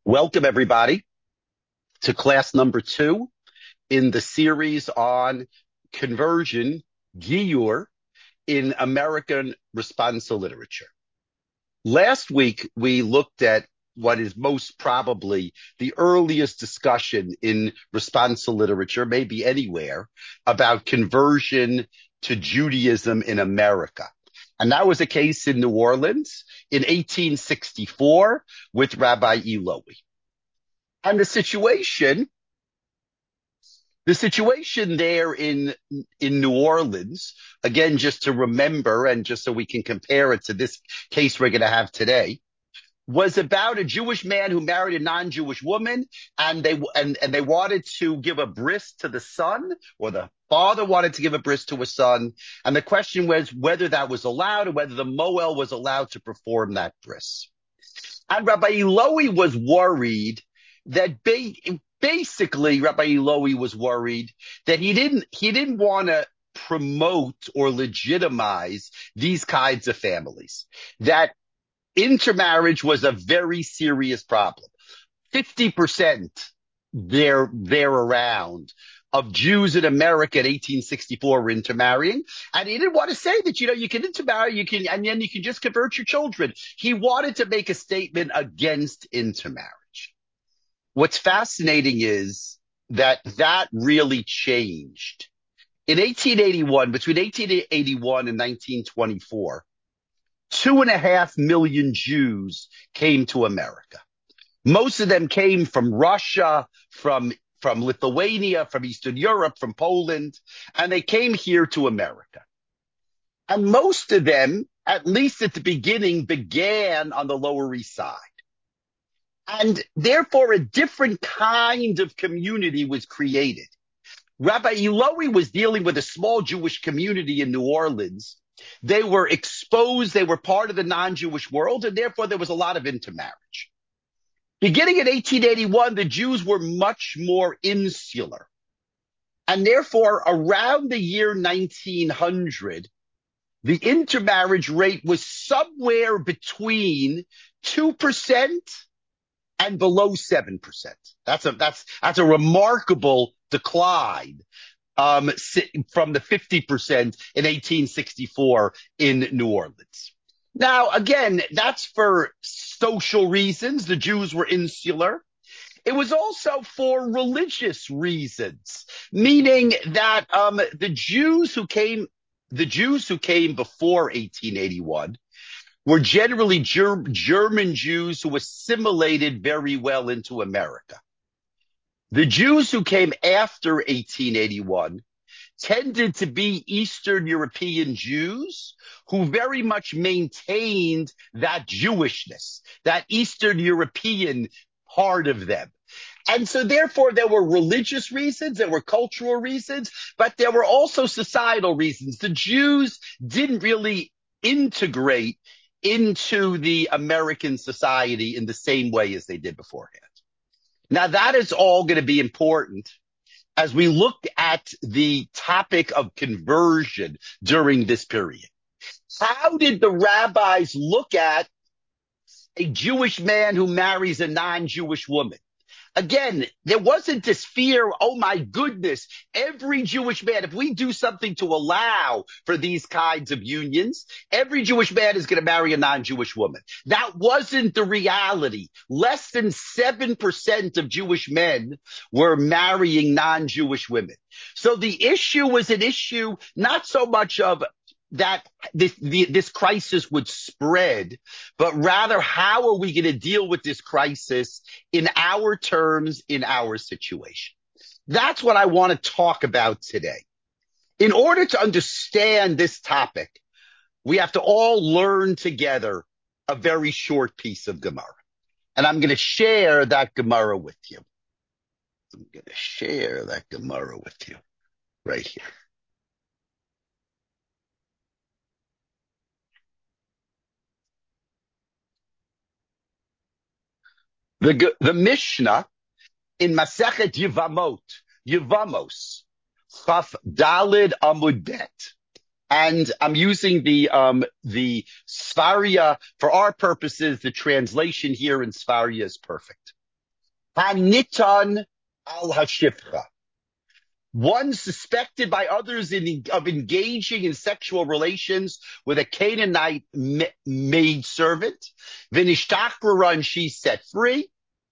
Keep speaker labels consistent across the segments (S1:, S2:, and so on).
S1: Welcome, everybody, to class number 2 in the series on conversion, Giyur, in American responsa literature. Last week, we looked at what is most probably the earliest discussion in responsa literature, maybe anywhere, about conversion to Judaism in America. And that was a case in New Orleans in 1864 with Rabbi Elowy. And the situation there in New Orleans, again, just to remember and just so we can compare it to this case we're going to have today, was about a Jewish man who married a non-Jewish woman, and they wanted to give a bris to the son, or the father wanted to give a bris to a son, and the question was whether that was allowed or whether the Moel was allowed to perform that bris. And Rabbi Elowy was worried that basically Rabbi Elowy was worried that he didn't want to promote or legitimize these kinds of families, that intermarriage was a very serious problem. 50% there around of Jews in America in 1864 were intermarrying. And he didn't want to say that, you can intermarry, and then you can just convert your children. He wanted to make a statement against intermarriage. What's fascinating is that really changed. In 1881, between 1881 and 1924, 2.5 million Jews came to America. Most of them came from Russia, from Lithuania, from Eastern Europe, from Poland, and they came here to America. And most of them, at least at the beginning, began on the Lower East Side. And therefore, a different kind of community was created. Rabbi Elowy was dealing with a small Jewish community in New Orleans. They were exposed, they were part of the non-Jewish world, and therefore there was a lot of intermarriage. Beginning in 1881, the Jews were much more insular. And therefore, around the year 1900, the intermarriage rate was somewhere between 2% and below 7%. That's a remarkable decline from the 50% in 1864 in New Orleans. Now, again, that's for social reasons. The Jews were insular. It was also for religious reasons, meaning that the Jews who came before 1881 were generally German Jews who assimilated very well into America. The Jews who came after 1881 tended to be Eastern European Jews who very much maintained that Jewishness, that Eastern European part of them. And so therefore there were religious reasons, there were cultural reasons, but there were also societal reasons. The Jews didn't really integrate into the American society in the same way as they did beforehand. Now, that is all going to be important as we look at the topic of conversion during this period. How did the rabbis look at a Jewish man who marries a non-Jewish woman? Again, there wasn't this fear, oh my goodness, every Jewish man, if we do something to allow for these kinds of unions, every Jewish man is going to marry a non-Jewish woman. That wasn't the reality. Less than 7% of Jewish men were marrying non-Jewish women. So the issue was an issue not so much of that this crisis would spread, but rather how are we going to deal with this crisis in our terms, in our situation? That's what I want to talk about today. In order to understand this topic, we have to all learn together a very short piece of Gemara. And I'm going to share that Gemara with you. I'm going to share that Gemara with you right here. The Mishnah in Masechet Yevamos, Chaf Dalid Amud Bet, and I'm using the Sfaria for our purposes. The translation here in Sfaria is perfect. Hanitan al hashifcha. One suspected by others of engaging in sexual relations with a Canaanite maidservant. Vinishtachra, and she's set free.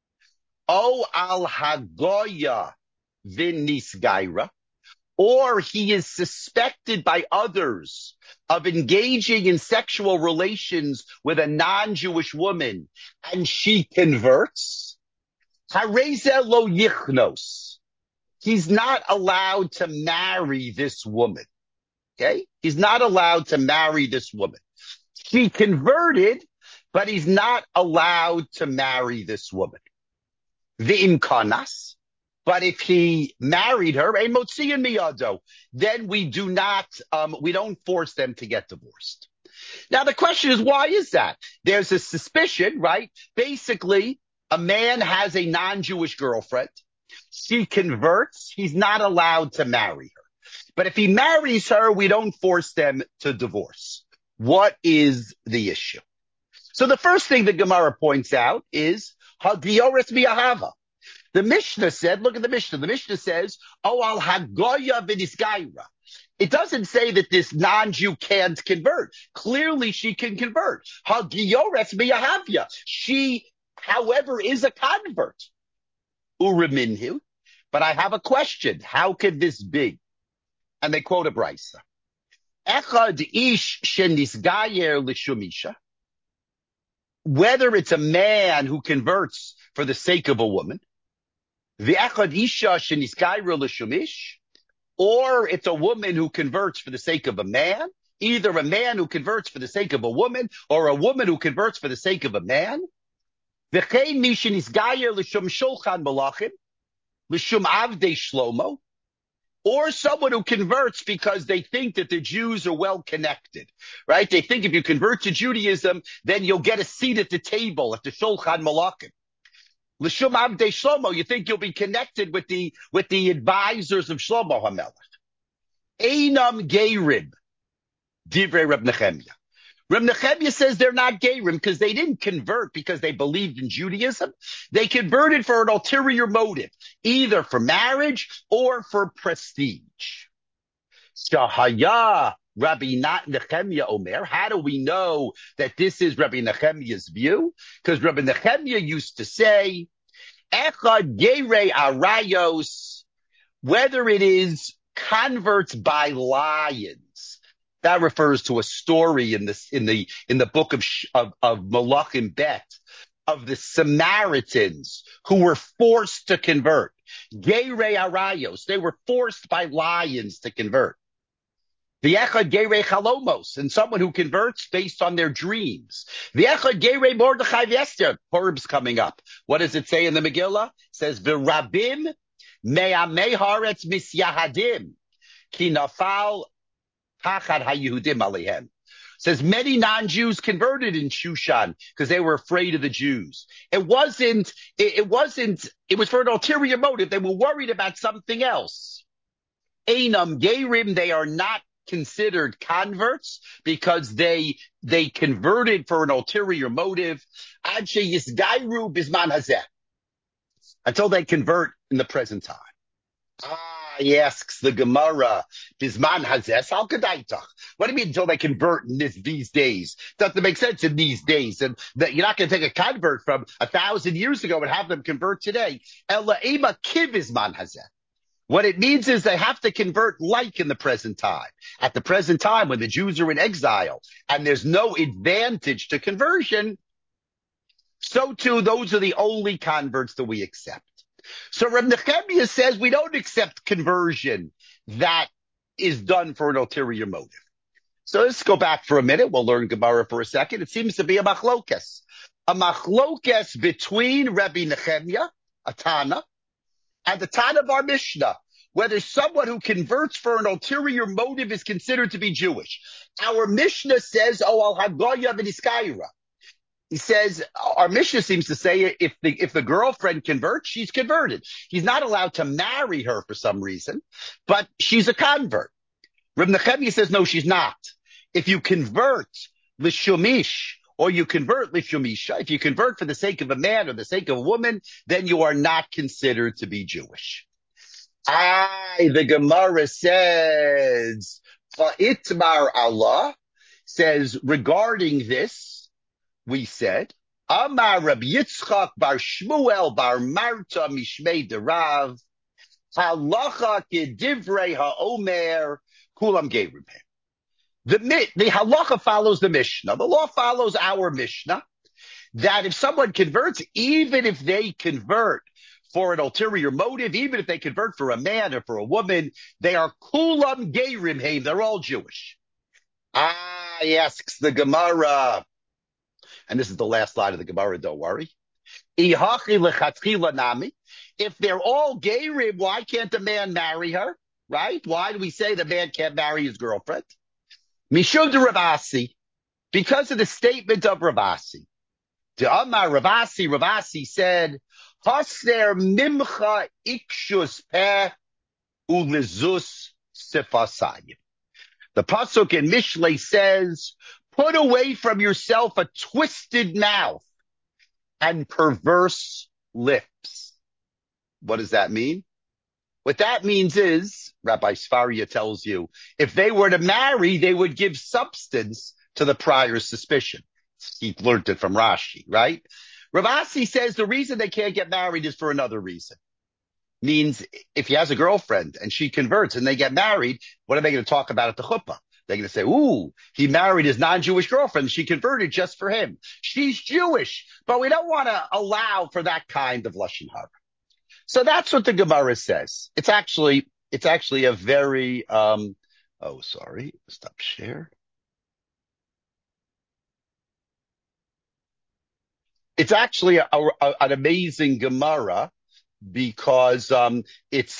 S1: O al hagoya vinisgaira. Or he is suspected by others of engaging in sexual relations with a non-Jewish woman, and she converts. Hareze lo yichnos. He's not allowed to marry this woman. Okay? He's not allowed to marry this woman. She converted, but he's not allowed to marry this woman. V'im kanas. But if he married her, ein motziin miyado, then we don't force them to get divorced. Now the question is, why is that? There's a suspicion, right? Basically, a man has a non-Jewish girlfriend. She converts. He's not allowed to marry her. But if he marries her, we don't force them to divorce. What is the issue? So the first thing the Gemara points out is Hagioris mi'ahava. The Mishnah said, look at the Mishnah. The Mishnah says, oh, al hagoya v'nisgaira. It doesn't say that this non-Jew can't convert. Clearly she can convert. Hagioris mi'ahavya. She, however, is a convert. Uraminhu. But I have a question. How could this be? And they quote a brisa. Echad ish shenisgayer l'shumisha. Whether it's a man who converts for the sake of a woman, v'echad isha shenisgayer l'shumish, or it's a woman who converts for the sake of a man, either a man who converts for the sake of a woman, or a woman who converts for the sake of a man. V'chein mi shenisgayer l'shum shulchan malachim, l'shum avdei shlomo, or someone who converts because they think that the Jews are well connected, right? They think if you convert to Judaism, then you'll get a seat at the table at the Shulchan Malachim. L'shum avdei Shlomo, you think you'll be connected with the advisors of Shlomo HaMelech. Einam geirim, divrei Reb Nechemya. Reb Nechemya says they're not geirim because they didn't convert because they believed in Judaism. They converted for an ulterior motive, either for marriage or for prestige. Shahaya Rabbi Nechemya Omer. How do we know that this is Rabbi Nechemya's view? Because Rabbi Nechemya used to say, Echad Gerei Arayos, whether it is converts by lions. That refers to a story in the book of Malachim Bet of the Samaritans who were forced to convert. Gerei Arayos, they were forced by lions to convert. V'echad gerei chalomos, and someone who converts based on their dreams. V'echad gerei Mordechai v'Esther, Purim's coming up. What does it say in the Megillah? It says, V'rabim me'amei haaretz misyahadim, ki nafal pachad haYehudim alehem. Says many non-Jews converted in Shushan because they were afraid of the Jews. It was for an ulterior motive. They were worried about something else. Einam geirim, they are not considered converts because they converted for an ulterior motive. Ad sheyisgairu bisman hazeh, until they convert in the present time. He asks the Gemara, bisman hazeh, al kadaitach. What do you mean until they convert in these days? Doesn't make sense in these days. And that you're not going to take a convert from 1,000 years ago and have them convert today. Ela ema kiv bisman hazeh. What it means is they have to convert like in the present time. At the present time, when the Jews are in exile and there's no advantage to conversion, so too, those are the only converts that we accept. So Reb Nechemya says we don't accept conversion that is done for an ulterior motive. So let's go back for a minute. We'll learn Gemara for a second. It seems to be a machlokes. A machlokes between Rabbi Nechemya, a Tana, and the Tana of our Mishnah, whether someone who converts for an ulterior motive is considered to be Jewish. Our Mishnah says, oh, al hagoya v'niskaira. He says, our Mishnah seems to say if the girlfriend converts, she's converted. He's not allowed to marry her for some reason, but she's a convert. Reb Nechemya says, no, she's not. If you convert l'shumish or you convert lishumisha. If you convert for the sake of a man or the sake of a woman, then you are not considered to be Jewish. The Gemara says, Itmar Allah says regarding this, we said, Amar Rabbi Yitzchak bar Shmuel bar Marta mishmei derav, halacha kedivrei haomer kulam gerim. The halacha follows the Mishnah. The law follows our Mishnah, that if someone converts, even if they convert for an ulterior motive, even if they convert for a man or for a woman, they are kulam gerim heim. They're all Jewish. Asks the Gemara, and this is the last line of the Gemara, don't worry. If they're all gerim, why can't the man marry her? Right? Why do we say the man can't marry his girlfriend? Mishum de Ravasi, because of the statement of Ravasi. To Amar Ravasi said, Haser mimcha ikshus peh ulezus sifasayim. The pasuk in Mishlei says, put away from yourself a twisted mouth and perverse lips. What does that mean? What that means is, Rabbi Sfaria tells you, if they were to marry, they would give substance to the prior suspicion. He learned it from Rashi, right? Ravasi says the reason they can't get married is for another reason. Means if he has a girlfriend and she converts and they get married, what are they going to talk about at the chuppah? They're going to say, ooh, he married his non-Jewish girlfriend. She converted just for him. She's Jewish, but we don't want to allow for that kind of lashon hara. So that's what the Gemara says. It's actually a very, stop share. It's actually an amazing Gemara because it's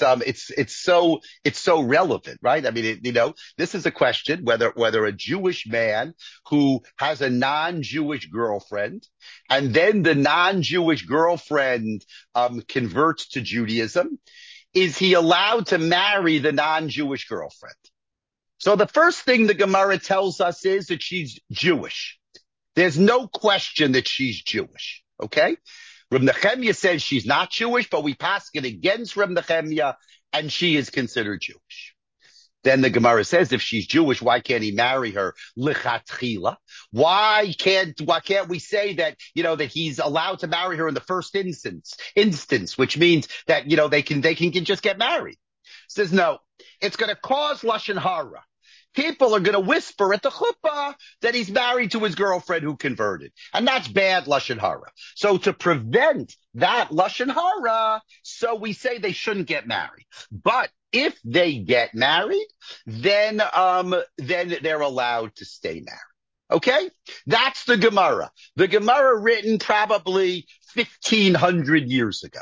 S1: so relevant, right? I mean, this is a question whether a Jewish man who has a non-Jewish girlfriend and then the non-Jewish girlfriend converts to Judaism, is he allowed to marry the non-Jewish girlfriend? So the first thing the Gemara tells us is that she's Jewish. There's no question that she's Jewish, okay? Reb Nechemia says she's not Jewish, but we pass it against Reb Nechemia, and she is considered Jewish. Then the Gemara says, if she's Jewish, why can't he marry her lichatchila? Why can't we say that, that he's allowed to marry her in the first instance, which means that, they can just get married? Says, no, it's going to cause lashon hara. People are going to whisper at the chuppah that he's married to his girlfriend who converted. And that's bad lashon hara. So to prevent that lashon hara, so we say they shouldn't get married. But if they get married, then they're allowed to stay married. Okay? That's the Gemara. The Gemara written probably 1,500 years ago.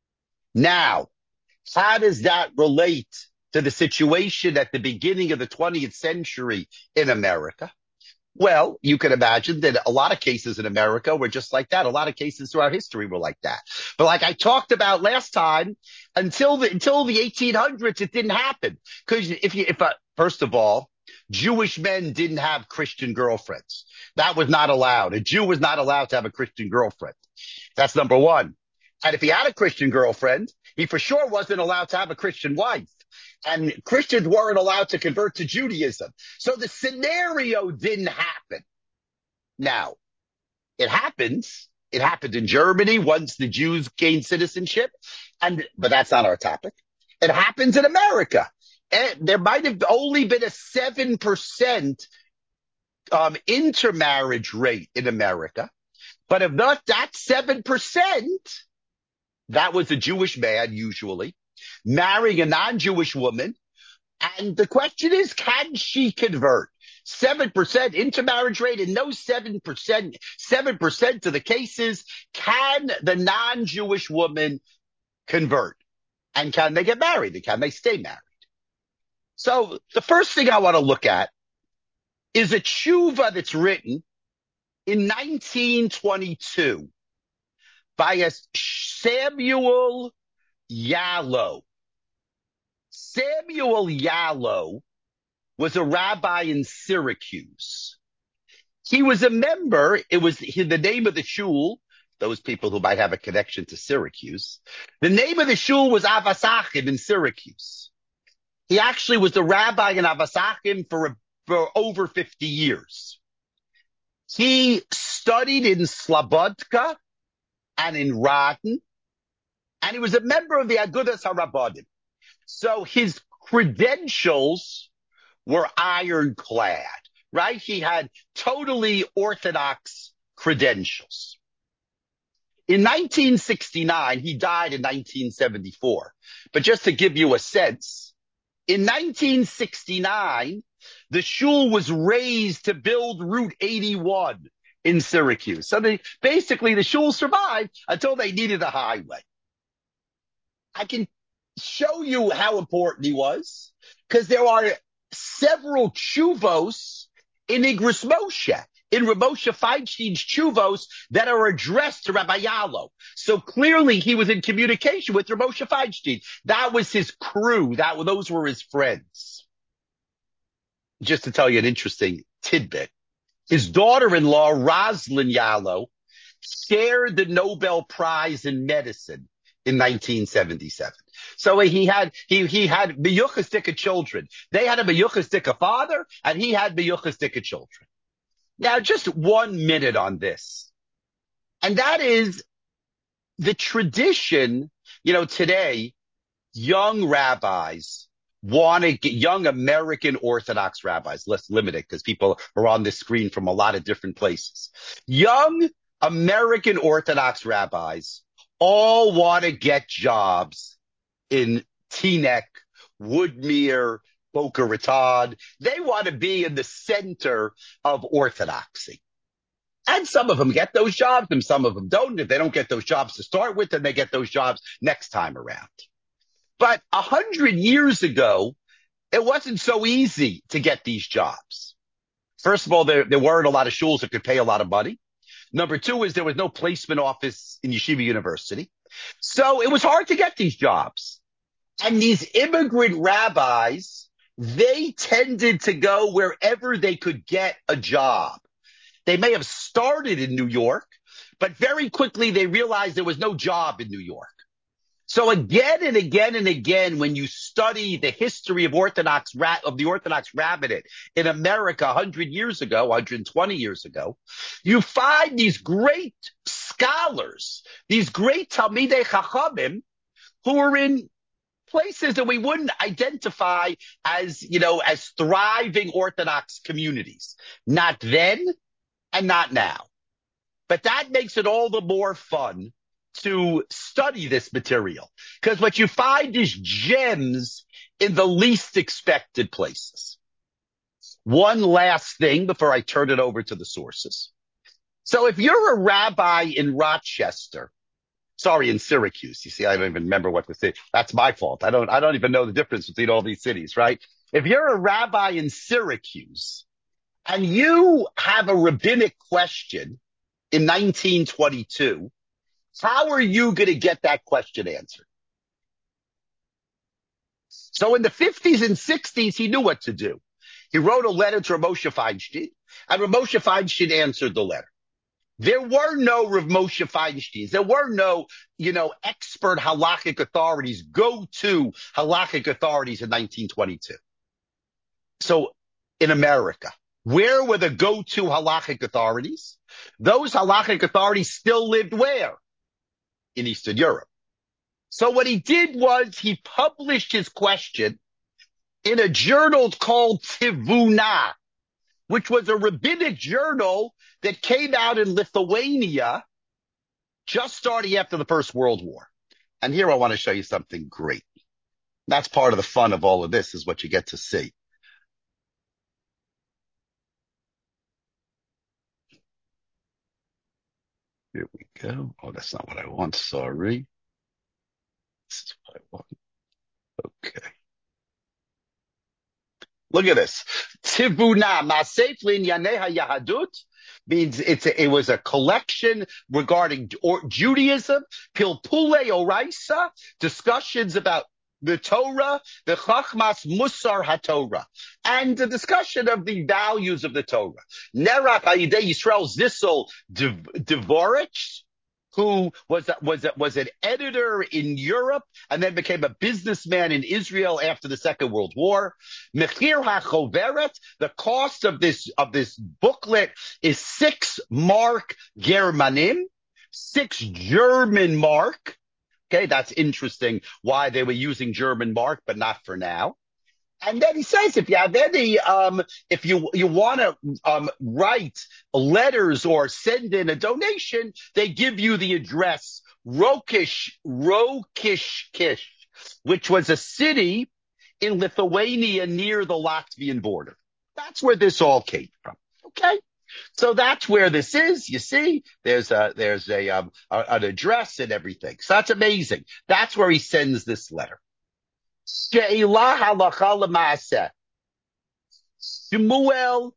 S1: Now, how does that relate to the situation at the beginning of the 20th century in America? Well, you can imagine that a lot of cases in America were just like that. A lot of cases throughout history were like that. But like I talked about last time, until the 1800s, it didn't happen. Because first of all, Jewish men didn't have Christian girlfriends. That was not allowed. A Jew was not allowed to have a Christian girlfriend. That's number one. And if he had a Christian girlfriend, he for sure wasn't allowed to have a Christian wife. And Christians weren't allowed to convert to Judaism. So the scenario didn't happen. Now, it happens. It happened in Germany once the Jews gained citizenship. But that's not our topic. It happens in America. And there might have only been a 7% intermarriage rate in America. But if not that 7%, that was a Jewish man usually marrying a non-Jewish woman. And the question is, can she convert? 7% intermarriage rate, and no 7% of the cases, can the non-Jewish woman convert? And can they get married? And can they stay married? So the first thing I want to look at is a tshuva that's written in 1922 by a Samuel Yallo. Samuel Yallo was a rabbi in Syracuse. He was a member. The name of the shul. Those people who might have a connection to Syracuse. The name of the shul was Avasachim in Syracuse. He actually was the rabbi in Avasachim for over 50 years. He studied in Slobodka and in Radin, and he was a member of the Agudas HaRabbanim. So his credentials were ironclad, right? He had totally orthodox credentials. In 1969, he died in 1974. But just to give you a sense, in 1969, the shul was raised to build Route 81 in Syracuse. So basically the shul survived until they needed a highway. I can show you how important he was because there are several chuvos in Igros Moshe, in Rav Moshe Feinstein's chuvos that are addressed to Rabbi Yalo. So clearly he was in communication with Rav Moshe Feinstein. That was his crew. Those were his friends. Just to tell you an interesting tidbit, his daughter-in-law, Roslyn Yalo, shared the Nobel Prize in Medicine in 1977. So he had miyuchas children. They had a miyuchas father, and he had miyuchas children. Now, just 1 minute on this. And that is the tradition, today, young rabbis want to get young American Orthodox rabbis. Let's limit it because people are on this screen from a lot of different places. Young American Orthodox rabbis all want to get jobs in Teaneck, Woodmere, Boca Raton. They want to be in the center of orthodoxy. And some of them get those jobs and some of them don't. If they don't get those jobs to start with, then they get those jobs next time around. But 100 years ago, it wasn't so easy to get these jobs. First of all, there weren't a lot of shuls that could pay a lot of money. Number two is there was no placement office in Yeshiva University. So it was hard to get these jobs. And these immigrant rabbis, they tended to go wherever they could get a job. They may have started in New York, but very quickly they realized there was no job in New York. So again and again and again, when you study the history of the Orthodox rabbinate in America 100 years ago, 120 years ago, you find these great scholars, these great Talmidei Chachamim, who are in places that we wouldn't identify as thriving Orthodox communities. Not then and not now. But that makes it all the more fun to study this material, because what you find is gems in the least expected places. One last thing before I turn it over to the sources. So if you're a rabbi in in Syracuse, you see, I don't even remember what the city. That's my fault. I don't even know the difference between all these cities, right? If you're a rabbi in Syracuse and you have a rabbinic question in 1922, how are you going to get that question answered? So in the 50s and 60s, he knew what to do. He wrote a letter to Rav Moshe Feinstein, and Rav Moshe Feinstein answered the letter. There were no Rav Moshe Feinsteins. There were no, expert halakhic authorities, go-to halakhic authorities in 1922. So in America, where were the go-to halakhic authorities? Those halakhic authorities still lived where? In Eastern Europe. So what he did was he published his question in a journal called Tivuna, which was a rabbinic journal that came out in Lithuania just starting after the First World War. And here I want to show you something great. That's part of the fun of all of this, is what you get to see. Here we go. Oh, that's not what I want. Sorry. This is what I want. Okay. Look at this. Tivuna Masef Linyanei Yahadut means it was a collection regarding Judaism, Pilpule Oraisa, discussions about the Torah, the Chachmas Musar HaTorah, and the discussion of the values of the Torah. Nerach Hayidei Yisrael Zissel Dvorich, who was an editor in Europe and then became a businessman in Israel after the Second World War. Mechir HaChoveret, the cost of this booklet is 6 mark Germanim, 6 German mark. Okay, that's interesting why they were using German mark, but not for now. And then he says, if you have any, if you want to write letters or send in a donation, they give you the address Rokish, which was a city in Lithuania near the Latvian border. That's where this all came from. Okay. So that's where this is. You see, there's an address and everything. So that's amazing. That's where he sends this letter. She'elah halacha l'maaseh. Shmuel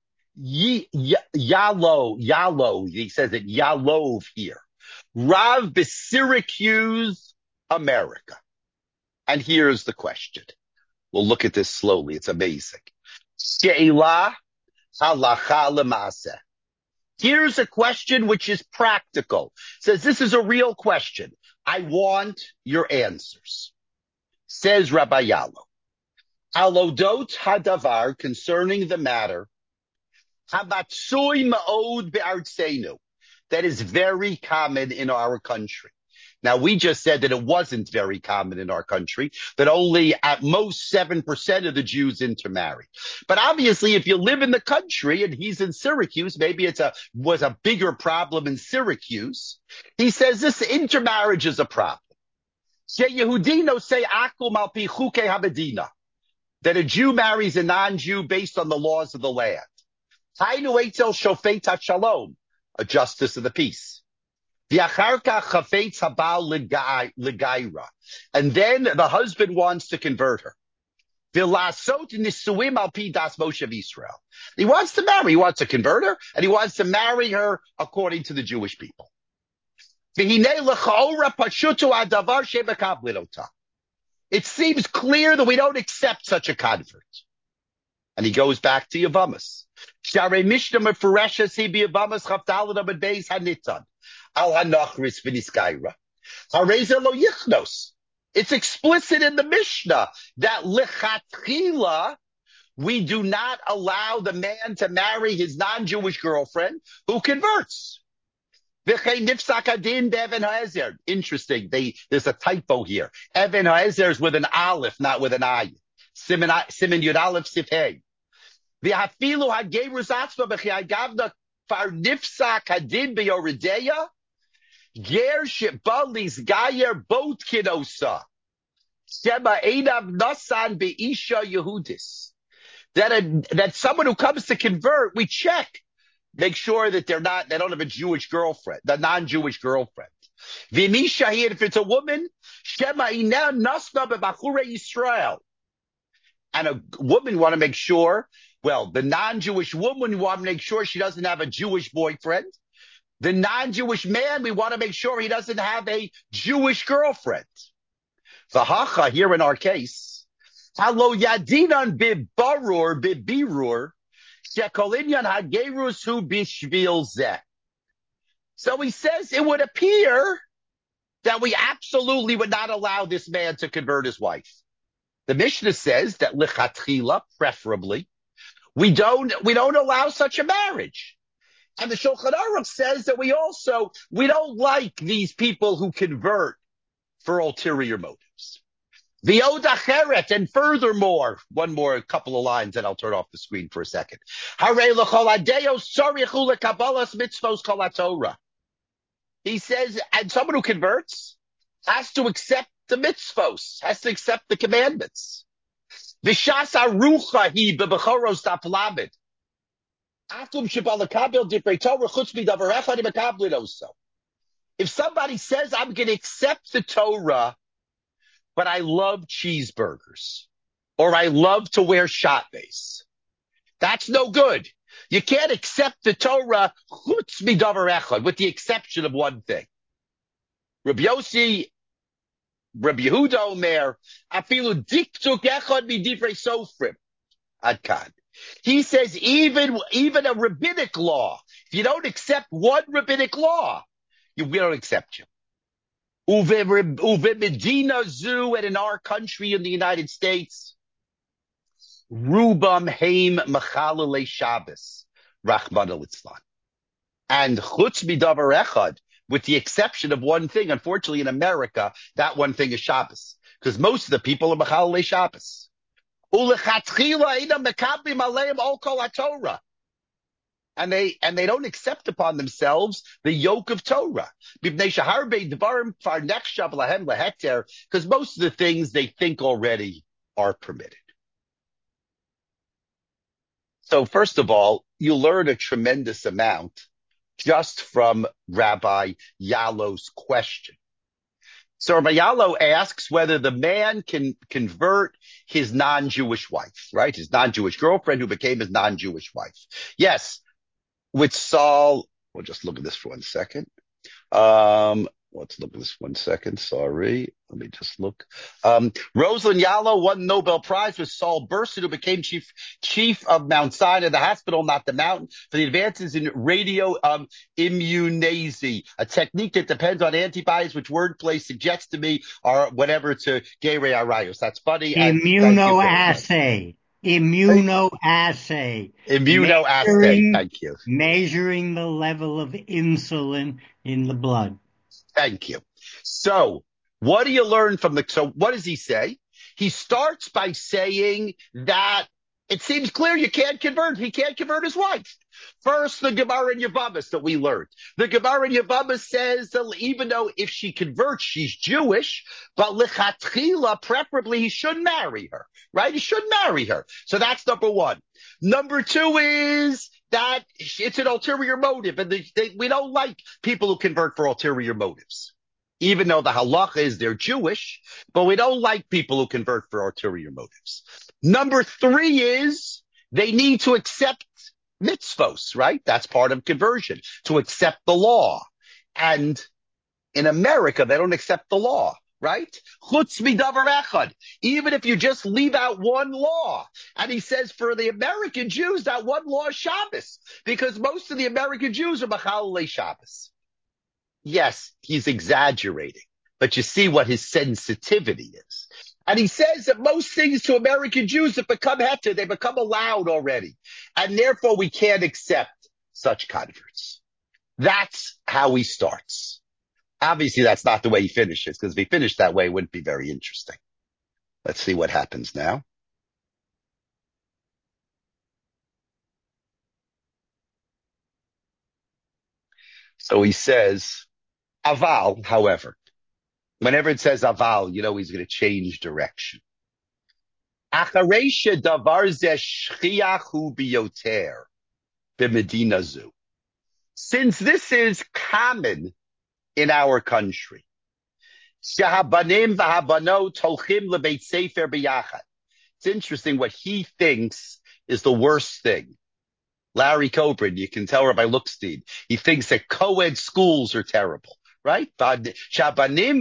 S1: Yalo, he says it Yalov here. Rav Syracuse, America. And here's the question. We'll look at this slowly. It's amazing. She'elah halacha l'maaseh. Here's a question which is practical. It says this is a real question. I want your answers. Says Rabbi Yalo. Alodot hadavar, concerning the matter, habatsui ma'od be'artzenu, that is very common in our country. Now, we just said that it wasn't very common in our country, that only at most 7% of the Jews intermarry. But obviously, if you live in the country and he's in Syracuse, maybe was a bigger problem in Syracuse. He says this intermarriage is a problem. Yehudino say akum al pi chuke habedina, that a Jew marries a non-Jew based on the laws of the land. Hainu eitzel shofet shalom, a justice of the peace. V'acharka chafetz habal legaira, and then the husband wants to convert her. V'lasot nisuim al pi das Moshe Yisrael. He wants to marry, he wants to convert her, and he wants to marry her according to the Jewish people. It seems clear that we don't accept such a convert. And he goes back to Yavamas. It's explicit in the Mishnah that lichatchila, we do not allow the man to marry his non-Jewish girlfriend who converts. Interesting. There's a typo here. Even Haezer is with an aleph, not with an ayin. Simen Yud Aleph Sif Hey. V'hafilu hageirus atzma b'chayagavna far nifsak hadin b'yoredeya ger shebalis gayer bot kinosa shema einav nasan be'isha Yehudis. That someone who comes to convert, we check. Make sure that they don't have a Jewish girlfriend, the non-Jewish girlfriend. V'misha here, if it's a woman, shema ina nasna b'bachure Yisrael. And a woman want to make sure, the non-Jewish woman want to make sure she doesn't have a Jewish boyfriend. The non-Jewish man, we want to make sure he doesn't have a Jewish girlfriend. V'hacha, here in our case, halo yadinan bibirur, so he says it would appear that we absolutely would not allow this man to convert his wife. The Mishnah says that lichatchila, preferably, we don't allow such a marriage. And the Shulchan Aruch says that we don't like these people who convert for ulterior motives. V'odacheret, and furthermore, a couple of lines, and I'll turn off the screen for a second. He says, and someone who converts has to accept the mitzvos, has to accept the commandments. V'shas arucha hi bebechoros daflamed. Atum shebalakabel divrei Torah chutz midavar echad imekablit oso. If somebody says, I'm going to accept the Torah, but I love cheeseburgers, or I love to wear shatnez, that's no good. You can't accept the Torah chutz midavar echad, with the exception of one thing. Rabbi Yossi Rabbi Yehuda Omer, afilu diktuk echad midivrei sofrim. Adkan. He says even a rabbinic law, if you don't accept one rabbinic law, we don't accept you. Uve Medina Zu, and in our country in the United States, Rubam Haim Machalale Shabbos, Rachmana litzlan. And Chutz Midavar Echad, with the exception of one thing, unfortunately in America, that one thing is Shabbos. Because most of the people are Machalale Shabbos. Ulechatchila Ina Mekablim Aleim Ol Kol HaTorah. And they don't accept upon themselves the yoke of Torah. Because most of the things they think already are permitted. So first of all, you learn a tremendous amount just from Rabbi Yallow's question. So Rabbi Yallow asks whether the man can convert his non-Jewish wife, right? His non-Jewish girlfriend who became his non-Jewish wife. Yes. With Saul, we'll just look at this for 1 second. Let's look at this 1 second. Sorry. Let me just look. Rosalind Yallow won the Nobel Prize with Saul Burson, who became chief of Mount Sinai, the hospital, not the mountain, for the advances in radio immunazy, a technique that depends on antibodies, which wordplay suggests to me are whatever to Geirei Arayos. That's funny. And thank you very much.
S2: Immunoassay.
S1: Immunoassay. Thank you.
S2: Measuring the level of insulin in the blood.
S1: Thank you. So what do you learn from so what does he say? He starts by saying that it seems clear he can't convert his wife. First, the Gemara in Yevamos that we learned. The Gemara in Yevamos says that even though if she converts, she's Jewish, but lichatchila, preferably he should marry her, right? He should marry her. So that's number one. Number two is that it's an ulterior motive, and we don't like people who convert for ulterior motives. Even though the halacha is they're Jewish, but we don't like people who convert for ulterior motives. Number three is they need to accept mitzvos, right? That's part of conversion, to accept the law. And in America, they don't accept the law, right? Chutz midavar echad. Even if you just leave out one law. And he says for the American Jews, that one law is Shabbos, because most of the American Jews are Machalei Shabbos. Yes, he's exaggerating, but you see what his sensitivity is. And he says that most things to American Jews have become heter, they become allowed already. And therefore we can't accept such converts. That's how he starts. Obviously that's not the way he finishes, because if he finished that way, it wouldn't be very interesting. Let's see what happens now. So he says, Aval, however, whenever it says Aval, you know he's going to change direction. Achareisha davar zeh shchiach hu biyoter b'medina zu. Since this is common in our country, shehabanim v'habanot holchim lebeit sefer biyachad. It's interesting what he thinks is the worst thing. Larry Coburn, you can tell Rabbi Lookstein, he thinks that co-ed schools are terrible. Right? He's not talking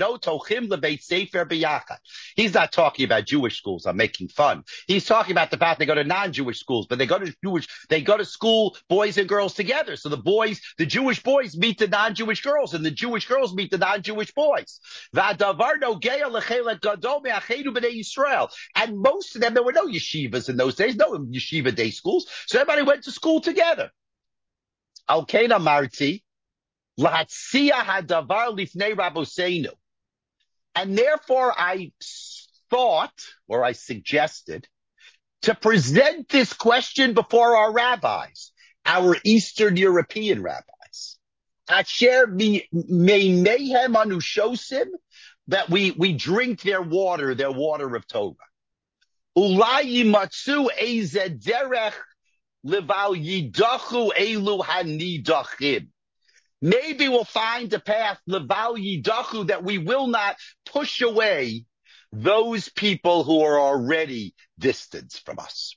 S1: about Jewish schools. I'm making fun. He's talking about the fact they go to non-Jewish schools, but they go to school, boys and girls together. So the Jewish boys meet the non-Jewish girls, and the Jewish girls meet the non-Jewish boys. And most of them, there were no yeshivas in those days, no yeshiva day schools. So everybody went to school together. Al-Kena Marti. And therefore I thought, or I suggested, to present this question before our rabbis, our Eastern European rabbis. Asher meimehem anushosim, that we drink their water of Torah. Ulai yimatzu ezeh derech leval yidachu elu hanidachim. Maybe we'll find a path, leval yidachu, that we will not push away those people who are already distant from us.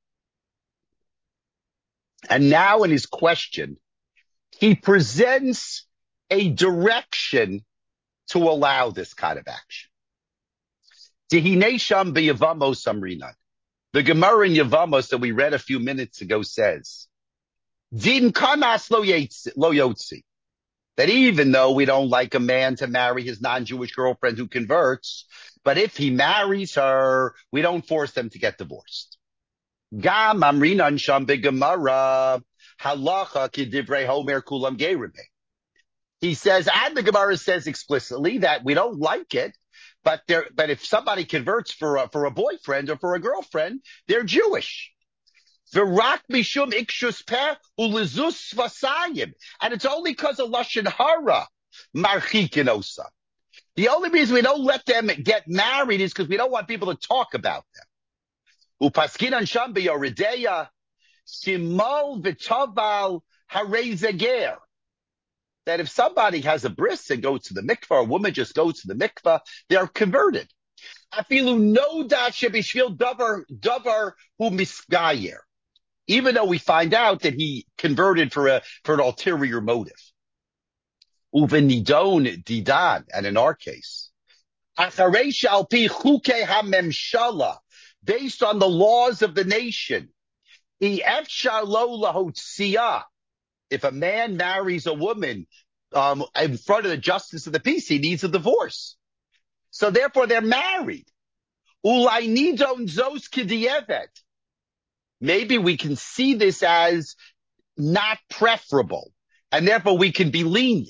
S1: And now in his question, he presents a direction to allow this kind of action. Tehine sham b'Yevamos samrinan. The Gemara in Yevamos that we read a few minutes ago says, Din kanas lo yotzi. That even though we don't like a man to marry his non-Jewish girlfriend who converts, but if he marries her, we don't force them to get divorced. Gam amrinan sham begemara halacha kidivrei homer kulam gerime. He says, and the Gemara says explicitly that we don't like it, but if somebody converts for a boyfriend or for a girlfriend, they're Jewish. V'rak mishum ikshus peh ulezus vasayim. And it's only because of Lashon Hara, marchikin osa. The only reason we don't let them get married is because we don't want people to talk about them. Upaskinan sham b'yoredeya simol v'toval harezeger. That if somebody has a bris and goes to the mikvah, a woman just goes to the mikvah, they're converted. Afilu no dashe b'shvil davar hu misgayer. Even though we find out that he converted for an ulterior motive. Uvenidon didan, and in our case, achareish alpi chuke hamemshala, based on the laws of the nation, efshar lo lahotzia. If a man marries a woman in front of the justice of the peace, he needs a divorce. So therefore, they're married. Ulai nidon zos k'di'evet. Maybe we can see this as not preferable, and therefore we can be lenient.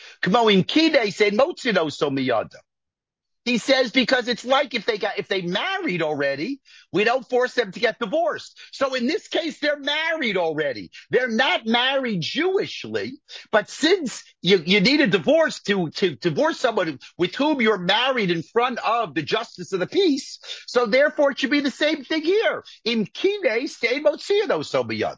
S1: He says because it's like if they married already, we don't force them to get divorced. So in this case, they're married already. They're not married Jewishly, but since you need a divorce to divorce someone with whom you're married in front of the justice of the peace, so therefore it should be the same thing here. Im kine stay motziyano so biyada.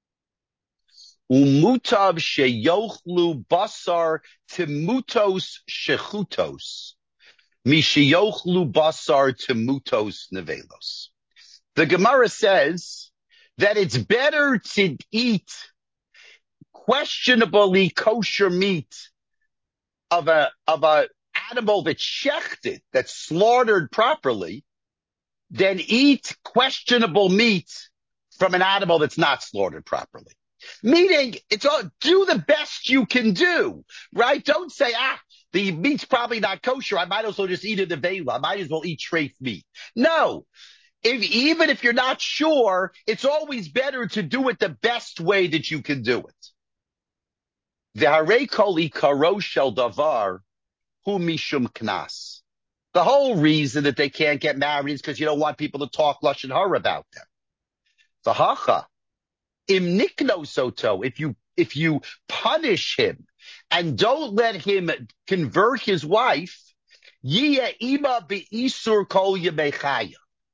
S1: Umutav sheyochlu basar timutos shechutos. Mishiyochlu basar temutos nevelos. The Gemara says that it's better to eat questionably kosher meat of a animal that's shechted, that's slaughtered properly, than eat questionable meat from an animal that's not slaughtered properly. Meaning, do the best you can do, right? Don't say, the meat's probably not kosher. I might as well just eat it nevela. I might as well eat treif meat. No. Even if you're not sure, it's always better to do it the best way that you can do it. V'harei kol ikaro shel davar hu mishum knas. The whole reason that they can't get married is because you don't want people to talk lashon hara about them. V'hacha im nikno soto. If you punish him and don't let him convert his wife, yia ima be'isur kol yemei.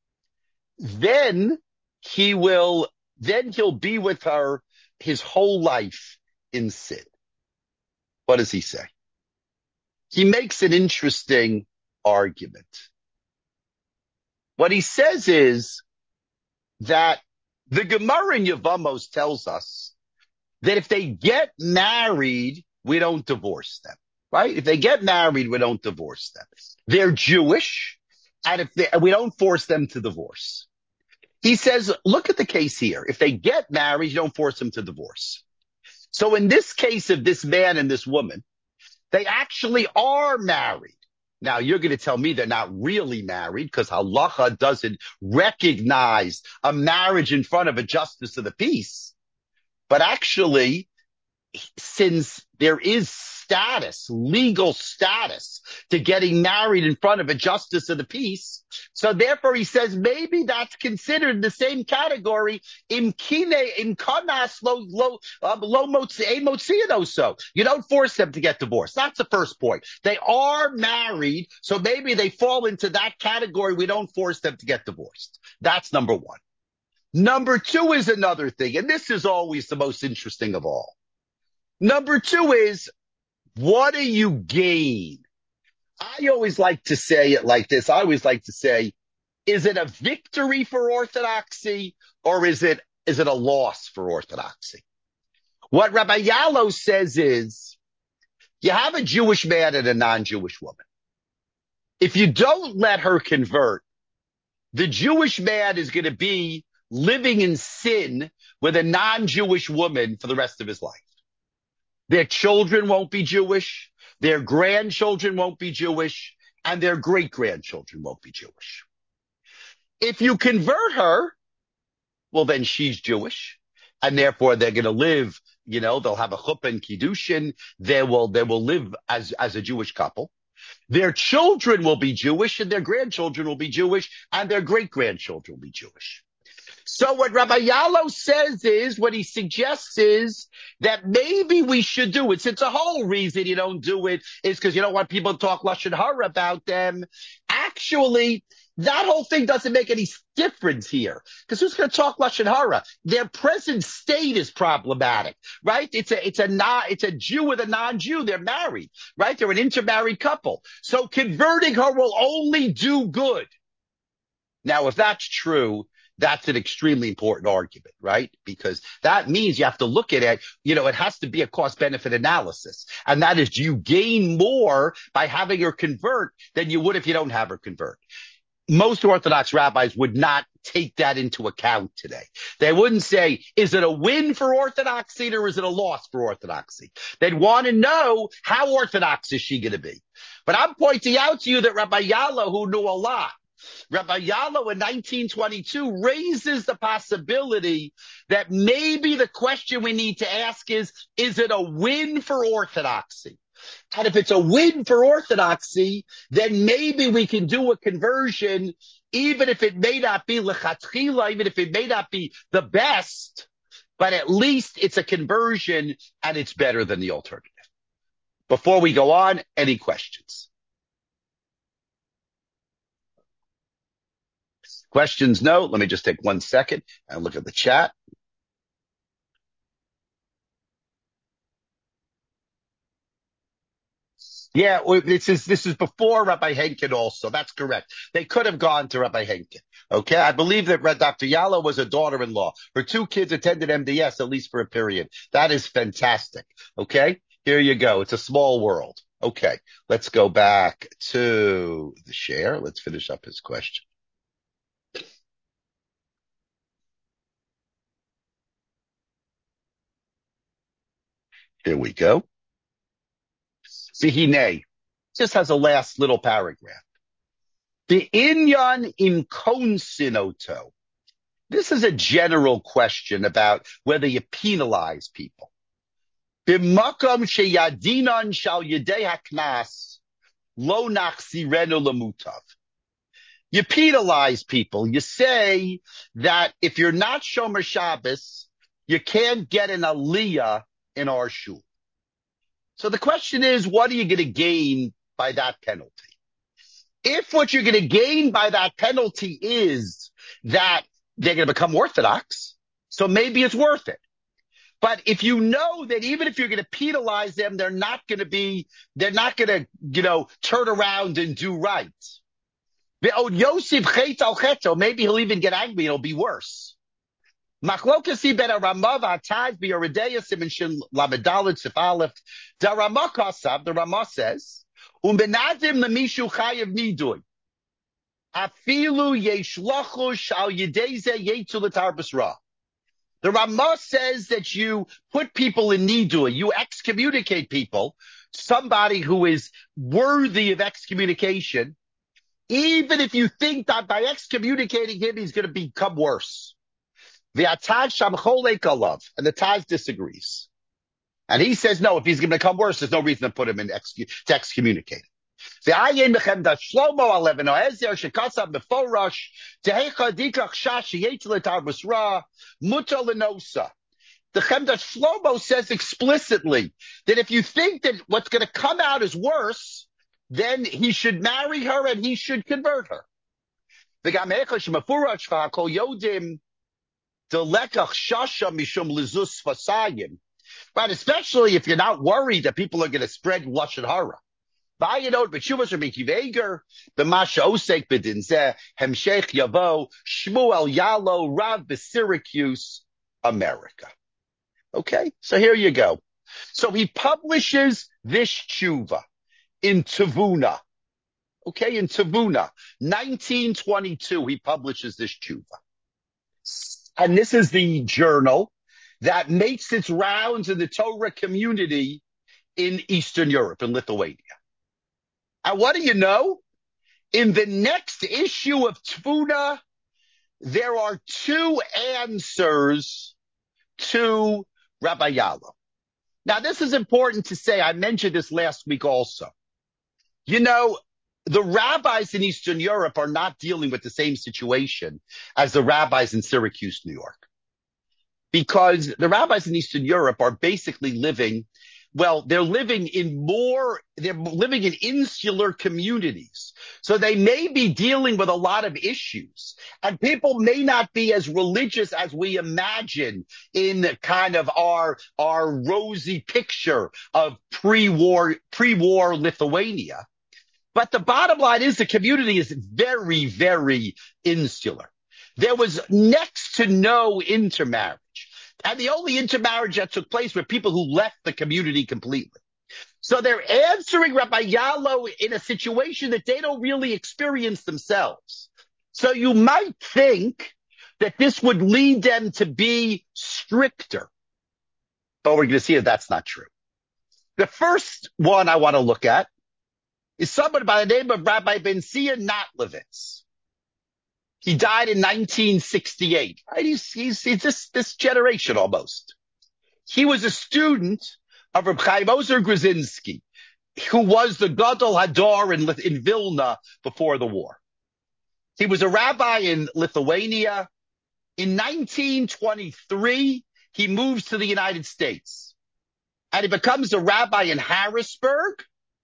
S1: Then he'll be with her his whole life in sin. What does he say? He makes an interesting argument. What he says is that the Gemara in Yevamos tells us that if they get married, we don't divorce them, right? If they get married, we don't divorce them. They're Jewish, and we don't force them to divorce. He says, look at the case here. If they get married, you don't force them to divorce. So in this case of this man and this woman, they actually are married. Now, you're going to tell me they're not really married because halacha doesn't recognize a marriage in front of a justice of the peace. But actually, since there is status, legal status to getting married in front of a justice of the peace, so therefore he says maybe that's considered the same category. Im kanas lo motziano. So you don't force them to get divorced. That's the first point. They are married, so maybe they fall into that category. We don't force them to get divorced. That's number one. Number two is another thing, and this is always the most interesting of all. Number two is, what do you gain? I always like to say it like this. I always like to say, is it a victory for orthodoxy or is it a loss for orthodoxy? What Rabbi Yallo says is You have a Jewish man and a non-Jewish woman. If you don't let her convert, the Jewish man is going to be living in sin with a non-Jewish woman for the rest of his life. Their children won't be Jewish, their grandchildren won't be Jewish, and their great-grandchildren won't be Jewish. If you convert her, well, then she's Jewish, and therefore they're going to live, they'll have a chuppah and kiddushin. They will live as a Jewish couple. Their children will be Jewish, and their grandchildren will be Jewish, and their great-grandchildren will be Jewish. So what Rabbi Yallo says is, what he suggests is that maybe we should do it. Since the whole reason you don't do it is because you don't want people to talk Lashon Hara about them. Actually, that whole thing doesn't make any difference here. Because who's going to talk Lashon Hara? Their present state is problematic, right? It's a Jew with a non-Jew. They're married, right? They're an intermarried couple. So converting her will only do good. Now, if that's true, that's an extremely important argument, right? Because that means you have to look at it, it has to be a cost-benefit analysis. And that is, do you gain more by having her convert than you would if you don't have her convert? Most Orthodox rabbis would not take that into account today. They wouldn't say, is it a win for Orthodoxy or is it a loss for Orthodoxy? They'd want to know, how Orthodox is she going to be? But I'm pointing out to you that Rabbi Yallo, who knew a lot, Rabbi Yallo in 1922 raises the possibility that maybe the question we need to ask is it a win for Orthodoxy? And if it's a win for Orthodoxy, then maybe we can do a conversion, even if it may not be lechatchila, even if it may not be the best, but at least it's a conversion and it's better than the alternative. Before we go on, any questions? Questions? No. Let me just take 1 second and look at the chat. Yeah, this is before Rabbi Henkin also. That's correct. They could have gone to Rabbi Henkin. Okay. I believe that Dr. Yallo was a daughter-in-law. Her 2 kids attended MDS, at least for a period. That is fantastic. Okay. Here you go. It's a small world. Okay. Let's go back to the share. Let's finish up his question. Here we go. Vihine just has a last little paragraph. The inyan in konsinoto. This is a general question about whether you penalize people. B'makom sheyadinan shal yedei haknas lo nachsirenu lemutav. You penalize people. You say that if you're not Shomer Shabbos, you can't get an aliyah in our shul. So the question is, what are you going to gain by that penalty? If what you're going to gain by that penalty is that they're going to become Orthodox, so maybe it's worth it. But if you know that even if you're going to penalize them, they're not going to, turn around and do right. Maybe he'll even get angry. It'll be worse. Machlokasi ben Rama v'Ataz b'Yoredeya Siman Shin Lamedalit Sif Aleph. The Rama Kasav, the Rama says, U'menadim lemishu chayav nidui. Afilu yeshlochu shal yedeze yetzu l'tar basra. The Rama says that you put people in nidui, you excommunicate people, somebody who is worthy of excommunication, even if you think that by excommunicating him, he's going to become worse. The Atad Shamcholek Alav, and the Taz disagrees. And he says, no, if he's going to become worse, there's no reason to put him in to excommunicate him. The Ayin Mechem Shlomo Aleven Oezer Shekasav Meforosh Tehecha Dikach Shash Yetletar Basra Muta Lenosa. The Chemda Shlomo says explicitly that if you think that what's going to come out is worse, then he should marry her and he should convert her. The Gamecha Shemafurash V'Hakol Yodim. Right, especially if you're not worried that people are going to spread Lashon Hara. Vayinot b'tshuvas Rabbi Akiva Eiger, b'masha osek b'dinzeh, hemshech yavo, Shmuel Yallo, Rav b'Syracuse, America. Okay, so here you go. So he publishes this tshuva in Tavuna. Okay, in Tavuna, 1922, he publishes this tshuva. And this is the journal that makes its rounds in the Torah community in Eastern Europe, in Lithuania. And what do you know? In the next issue of Tavuna, there are two answers to Rabbi Yallo. Now, this is important to say. I mentioned this last week also. You know, the rabbis in Eastern Europe are not dealing with the same situation as the rabbis in Syracuse, New York. Because the rabbis in Eastern Europe are basically living, well, they're living in insular communities. So they may be dealing with a lot of issues. And people may not be as religious as we imagine in kind of our rosy picture of pre-war Lithuania. But the bottom line is the community is very, very insular. There was next to no intermarriage. And the only intermarriage that took place were people who left the community completely. So they're answering Rabbi Yallo in a situation that they don't really experience themselves. So you might think that this would lead them to be stricter. But we're going to see that that's not true. The first one I want to look at is someone by the name of Rabbi Ben-Sia Notlevitz. He died in 1968. Right? He's this generation almost. He was a student of Reb Chaim Ozer Grzinski, who was the Gadol Hador in Vilna before the war. He was a rabbi in Lithuania. In 1923, he moves to the United States. And he becomes a rabbi in Harrisburg.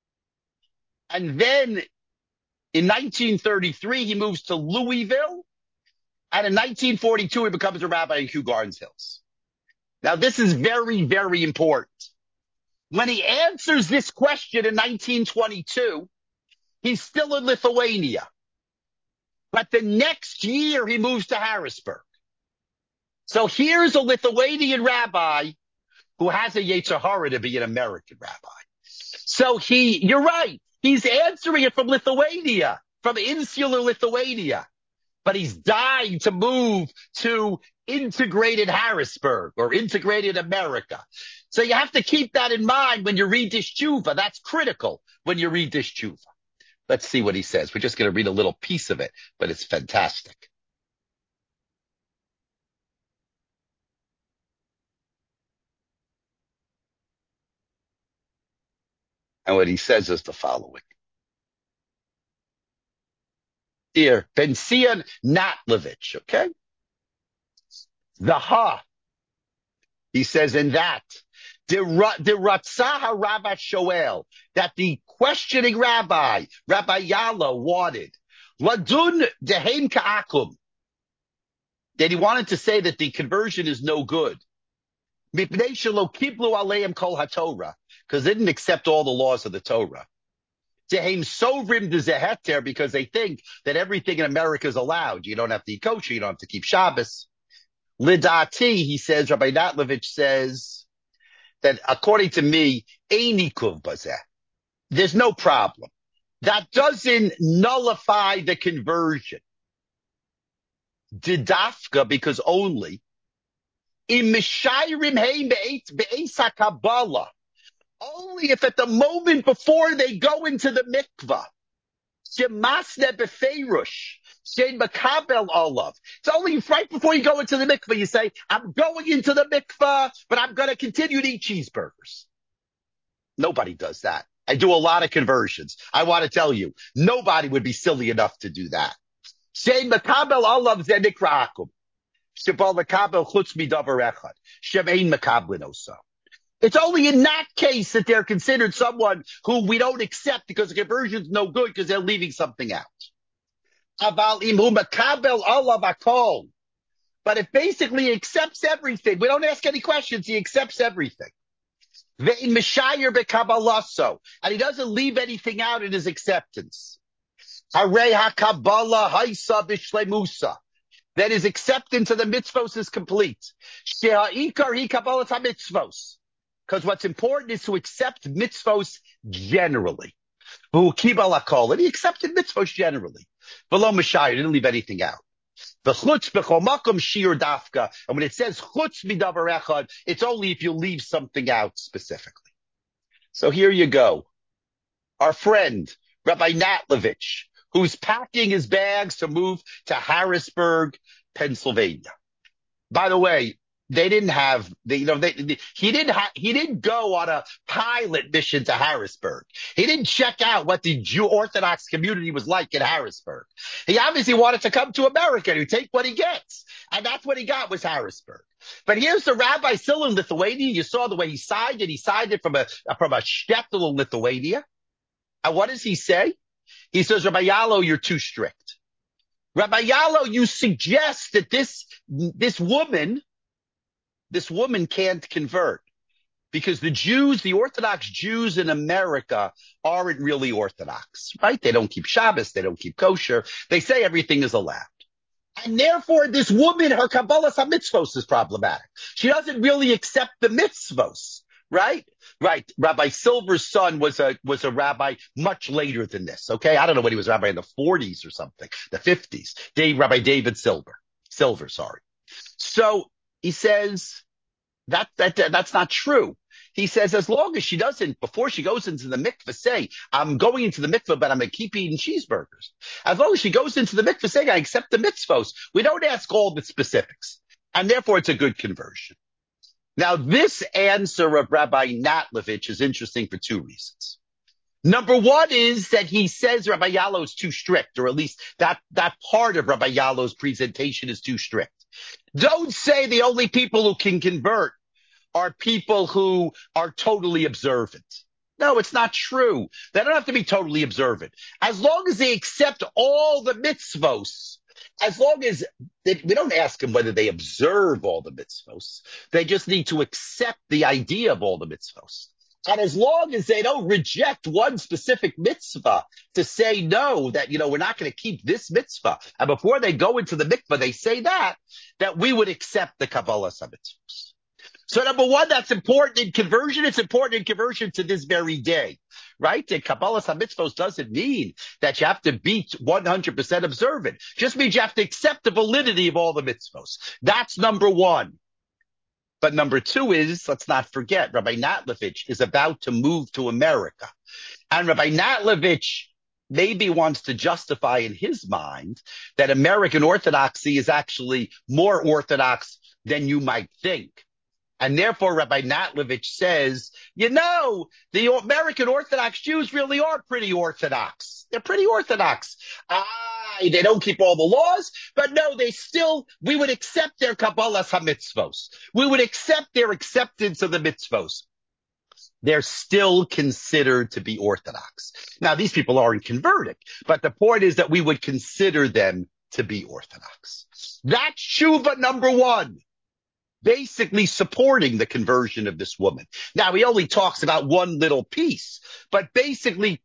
S1: And then in 1933, he moves to Louisville. And in 1942, he becomes a rabbi in Kew Gardens Hills. Now, this is very, very important. When he answers this question in 1922, he's still in Lithuania. But the next year, he moves to Harrisburg. So here's a Lithuanian rabbi who has a Yetzer Hara to be an American rabbi. So you're right. He's answering it from Lithuania, from insular Lithuania. But he's dying to move to integrated Harrisburg or integrated America. So you have to keep that in mind when you read this tshuva. That's critical when you read this tshuva. Let's see what he says. We're just going to read a little piece of it, but it's fantastic. And what he says is the following. Dear Ben-Sia Notlevitz, okay? He says in that, the Ratzah Rabbi Shoel, that the questioning rabbi, Rabbi Yallo, wanted, Ladun Dehem Ka'akum, that he wanted to say that the conversion is no good. Mipnei shelo kiblu aleim kol haTorah, because they didn't accept all the laws of the Torah. Dehem sovrim dezeheter, because they think that everything in America is allowed. You don't have to eat kosher, you don't have to keep Shabbos. Lidati, he says, Rabbi Notlevitz says that according to me, einikuv bazeh. There's no problem. That doesn't nullify the conversion. Didafka, because only im mishayrim heim be'esa Kabbalah. Only if at the moment before they go into the mikvah, shemasne befeirush, shein makabel olav. It's only right before you go into the mikvah, you say, I'm going into the mikvah, but I'm going to continue to eat cheeseburgers. Nobody does that. I do a lot of conversions. I want to tell you, nobody would be silly enough to do that. Shein makabel olav ze nikra akum. Shebal makabel chutz midavar echad. Shemein makablin oso. It's only in that case that they're considered someone who we don't accept because the conversion's no good because they're leaving something out. But if basically he accepts everything, we don't ask any questions, he accepts everything. And he doesn't leave anything out in his acceptance. Then his acceptance of the mitzvos is complete. Because what's important is to accept mitzvos generally. Who kiba lakol, and he accepted mitzvos generally. V'lo Mashayir, didn't leave anything out. The chutz b'chol makom shir dafka, and when it says chutz midavar echad, it's only if you leave something out specifically. So here you go. Our friend, Rabbi Natlovich, who's packing his bags to move to Harrisburg, Pennsylvania. By the way, they didn't have, he didn't go on a pilot mission to Harrisburg. He didn't check out what the Jew Orthodox community was like in Harrisburg. He obviously wanted to come to America to take what he gets. And that's what he got was Harrisburg. But here's the rabbi still in Lithuania. You saw the way he signed it. He signed it from a shtetl in Lithuania. And what does he say? He says, Rabbi Yalo, you're too strict. Rabbi Yalo, you suggest that this woman can't convert because the Orthodox Jews in America aren't really Orthodox, right? They don't keep Shabbos. They don't keep kosher. They say everything is allowed. And therefore, this woman, her Kabbalas HaMitzvos is problematic. She doesn't really accept the mitzvos, right? Right. Rabbi Silver's son was a rabbi much later than this, okay? I don't know when he was a rabbi in the 40s or something, the 50s. Rabbi David Silver, sorry. So he says that's not true. He says as long as she doesn't, before she goes into the mikveh, say, I'm going into the mikveh, but I'm going to keep eating cheeseburgers. As long as she goes into the mikveh saying, I accept the mitzvos, we don't ask all the specifics. And therefore, it's a good conversion. Now, this answer of Rabbi Natlovich is interesting for two reasons. Number one is that he says Rabbi Yalo is too strict, or at least that part of Rabbi Yalo's presentation is too strict. Don't say the only people who can convert are people who are totally observant. No, it's not true. They don't have to be totally observant. As long as they accept all the mitzvos, as long as we don't ask them whether they observe all the mitzvos, they just need to accept the idea of all the mitzvos. And as long as they don't reject one specific mitzvah to say no, that, we're not going to keep this mitzvah. And before they go into the mikvah, they say that we would accept the Kabbalas HaMitzvos. So number one, that's important in conversion. It's important in conversion to this very day, right? The Kabbalas HaMitzvos doesn't mean that you have to be 100% observant. Just means you have to accept the validity of all the mitzvos. That's number one. But number two is, let's not forget, Rabbi Natlovich is about to move to America. And Rabbi Natlovich maybe wants to justify in his mind that American Orthodoxy is actually more Orthodox than you might think. And therefore, Rabbi Natlovich says, the American Orthodox Jews really are pretty Orthodox. They're pretty Orthodox. They don't keep all the laws, but no, we would accept their Kabbalas HaMitzvos. We would accept their acceptance of the mitzvos. They're still considered to be Orthodox. Now, these people aren't converted, but the point is that we would consider them to be Orthodox. That's tshuva number one. Basically supporting the conversion of this woman. Now, he only talks about one little piece, but basically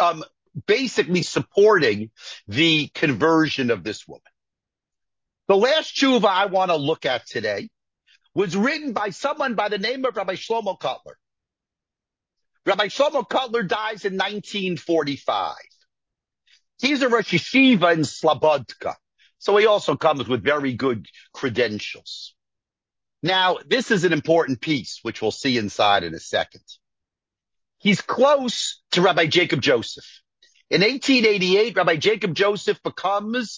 S1: supporting the conversion of this woman. The last tshuva I want to look at today was written by someone by the name of Rabbi Shlomo Kotler. Rabbi Shlomo Kotler dies in 1945. He's a Rosh Yeshiva in Slobodka, so he also comes with very good credentials. Now, this is an important piece, which we'll see inside in a second. He's close to Rabbi Jacob Joseph. In 1888, Rabbi Jacob Joseph becomes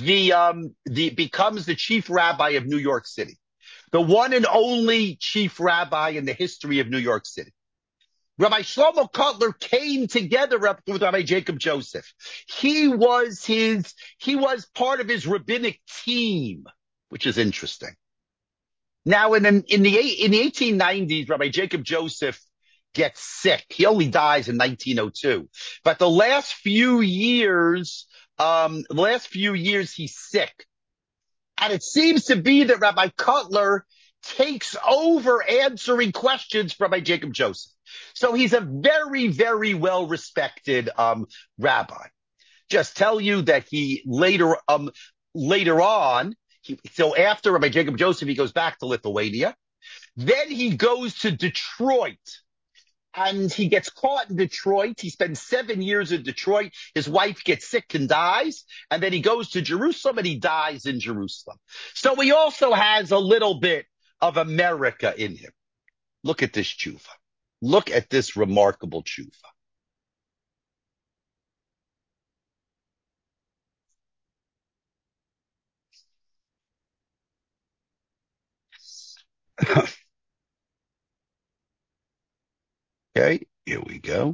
S1: the chief rabbi of New York City, the one and only chief rabbi in the history of New York City. Rabbi Shlomo Kotler came together with Rabbi Jacob Joseph. He was part of his rabbinic team, which is interesting. Now, in the 1890s, Rabbi Jacob Joseph gets sick. He only dies in 1902. But the last few years he's sick. And it seems to be that Rabbi Kotler takes over answering questions from Rabbi Jacob Joseph. So he's a very, very well-respected rabbi. Just tell you that he later on, so after Rabbi Jacob Joseph, he goes back to Lithuania. Then he goes to Detroit. And he gets caught in Detroit. He spends 7 years in Detroit. His wife gets sick and dies. And then he goes to Jerusalem and he dies in Jerusalem. So he also has a little bit of America in him. Look at this tshuva. Look at this remarkable tshuva. Okay, here we go.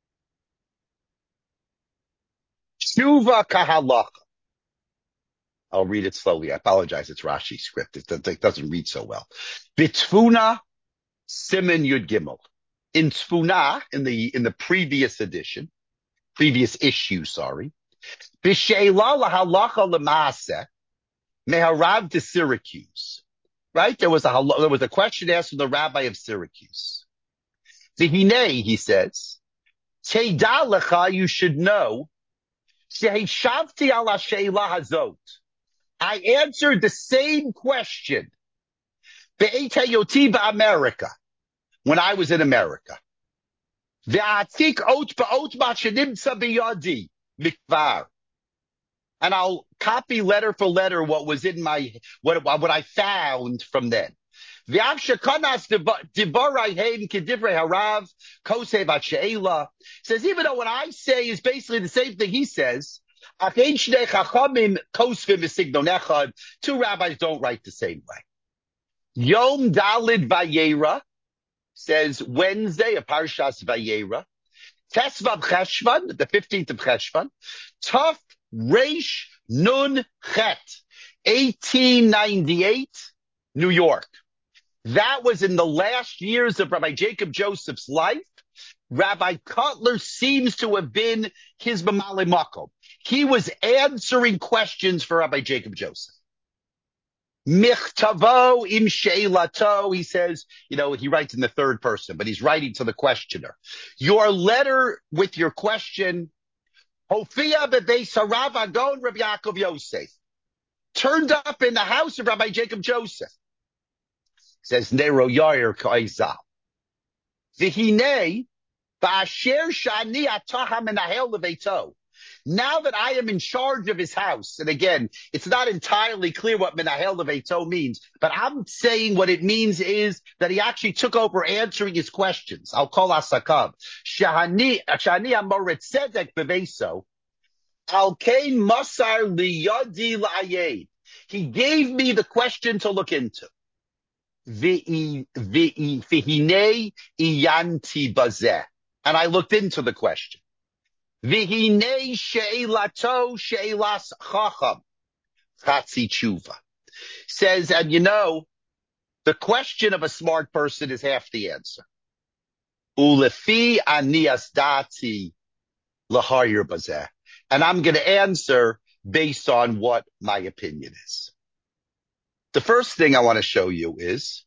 S1: Tshuva kahalacha. I'll read it slowly. I apologize. It's Rashi's script. It doesn't read so well. Bitfuna Siman Yud Gimel. In Tfuna, in the previous issue, sorry. B'sheila lahalacha l'maaseh meharav de Syracuse. Right? There was a question asked from the rabbi of Syracuse. V'hinei, he says, Teida lecha, you should know, shehishavti ala sheila hazot. I answered the same question be'etayoti ba'America, when I was in America. Ve'atik ot ba'ot ma'shenimtza biyadi mikvar. And I'll copy letter for letter what was in what I found from then. Says even though what I say is basically the same thing he says, two rabbis don't write the same way. Yom Dalid Vayera says Wednesday, a Parshas Vayera. Tesvav Cheshvan, the 15th of Cheshvan. Tuf Reish Nun Chet, 1898, New York. That was in the last years of Rabbi Jacob Joseph's life. Rabbi Kotler seems to have been his Mamale Makom. He was answering questions for Rabbi Jacob Joseph. Michtavo im sheilato, he says, he writes in the third person, but he's writing to the questioner. Your letter with your question, Hofia bebeis harav agon Rabbi Yaakov Yosef, turned up in the house of Rabbi Jacob Joseph. Says Nero Yair Kaizal. V'hinei ba'asher shani ataha menahel leveito. Now that I am in charge of his house, and again, it's not entirely clear what menahel leveito means, but I'm saying what it means is that he actually took over answering his questions. I'll call asakav. Shani amoret tzedek beveso. Al kain masar liyadi la'ayed. He gave me the question to look into. V'hinei iyanti bazeh. And I looked into the question. V'hinei she'elato she'elas chacham. Chatzi tshuva. Says, and the question of a smart person is half the answer. Ulefi anias dati lahayir bazeh. And I'm going to answer based on what my opinion is. The first thing I want to show you is,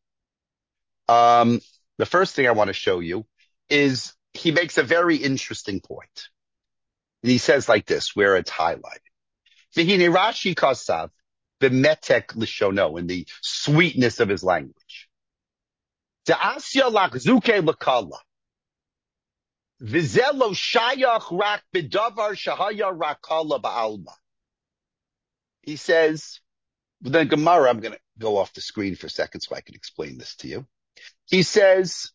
S1: he makes a very interesting point. And he says like this, where it's highlighted. V'hine Rashi kasav b'metek lishono, in the sweetness of his language. Da'asya lachzuke l'kala. V'zelo shayach rak b'davar shahaya rakala ba'alma. He says, the Gemara, I'm going to go off the screen for a second so I can explain this to you. He says,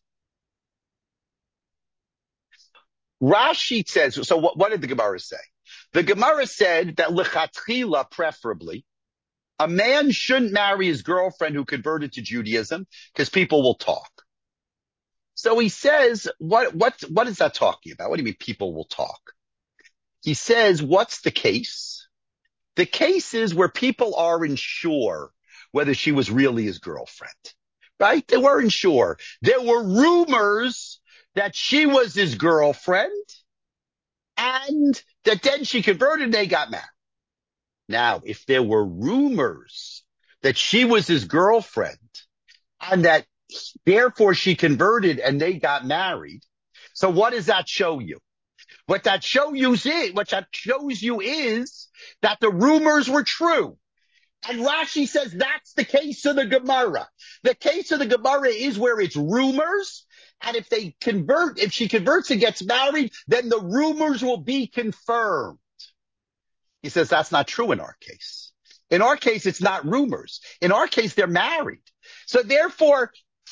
S1: Rashi says, so what did the Gemara say? The Gemara said that lechatchila, preferably, a man shouldn't marry his girlfriend who converted to Judaism because people will talk. So he says, what is that talking about? What do you mean people will talk? He says, what's the case? The case is where people aren't sure whether she was really his girlfriend, right? They weren't sure. There were rumors that she was his girlfriend and that then she converted and they got married. Now, if there were rumors that she was his girlfriend and that therefore she converted and they got married, so what does that show you? What that shows you is that the rumors were true. And Rashi says that's the case of the Gemara. The case of the Gemara is where it's rumors. And if she converts and gets married, then the rumors will be confirmed. He says that's not true in our case. In our case, it's not rumors. In our case, they're married. So therefore,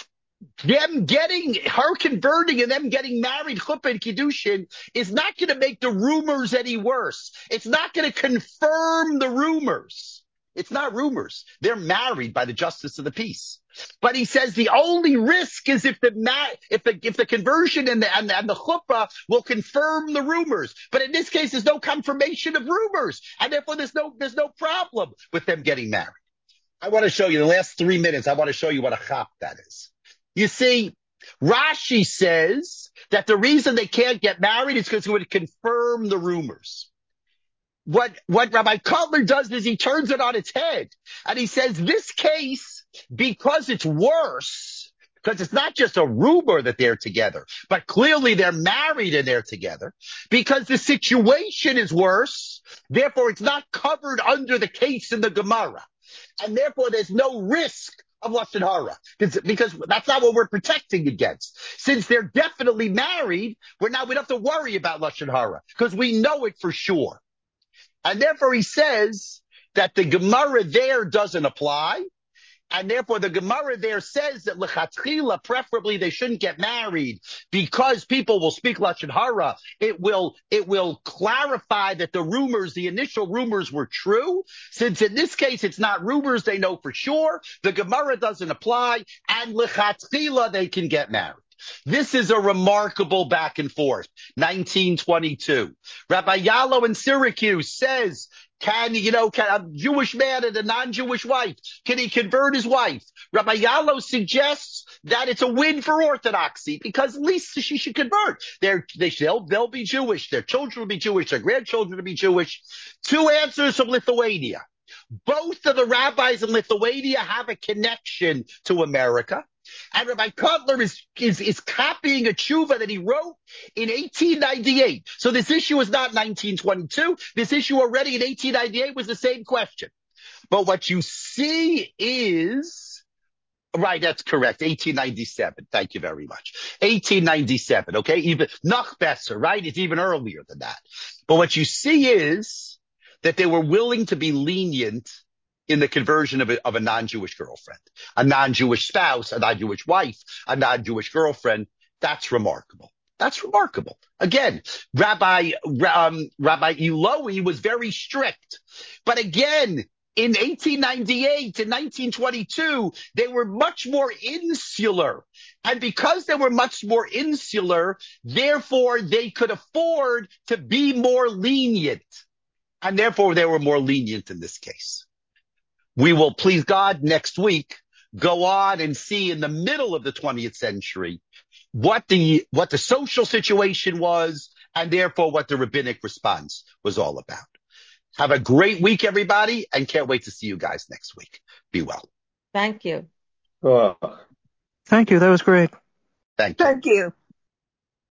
S1: her converting and them getting married, chuppah and kiddushin, is not going to make the rumors any worse. It's not going to confirm the rumors. It's not rumors. They're married by the justice of the peace. But he says the only risk is if the conversion and the chuppah will confirm the rumors. But in this case, there's no confirmation of rumors, and therefore there's no problem with them getting married. I want to show you the last 3 minutes. I want to show you what a chap that is. You see, Rashi says that the reason they can't get married is because it would confirm the rumors. What Rabbi Kotler does is he turns it on its head. And he says this case, because it's worse, because it's not just a rumor that they're together, but clearly they're married and they're together, because the situation is worse, therefore it's not covered under the case in the Gemara. And therefore there's no risk of Lashon Hara, because that's not what we're protecting against. Since they're definitely married, we don't have to worry about Lashon Hara, because we know it for sure. And therefore he says that the Gemara there doesn't apply, and therefore the Gemara there says that lechatchila, preferably they shouldn't get married, because people will speak Lashon Hara. It will clarify that the initial rumors were true. Since in this case it's not rumors, they know for sure. The Gemara doesn't apply, and lechatchila they can get married. This is a remarkable back and forth. 1922. Rabbi Yalo in Syracuse says, can a Jewish man and a non-Jewish wife, can he convert his wife? Rabbi Yalo suggests that it's a win for Orthodoxy, because at least she should convert. They'll be Jewish. Their children will be Jewish. Their grandchildren will be Jewish. 2 answers from Lithuania. Both of the rabbis in Lithuania have a connection to America. And Rabbi Kotler is copying a tshuva that he wrote in 1898. So this issue is not 1922. This issue already in 1898 was the same question. But what you see is, right, that's correct, 1897. Thank you very much. 1897, okay? Even noch besser, right? It's even earlier than that. But what you see is that they were willing to be lenient in the conversion of a non-Jewish girlfriend, a non-Jewish spouse, a non-Jewish wife, a non-Jewish girlfriend. That's remarkable. That's remarkable. Again, Rabbi Eloi was very strict. But again, in 1898 and 1922, they were much more insular. And because they were much more insular, therefore they could afford to be more lenient. And therefore they were more lenient in this case. We will, please God, next week go on and see in the middle of the 20th century what the social situation was, and therefore what the rabbinic response was all about. Have a great week, everybody, and can't wait to see you guys next week. Be well.
S3: Thank you.
S4: Thank you. That was great.
S1: Thank you.
S3: Thank you.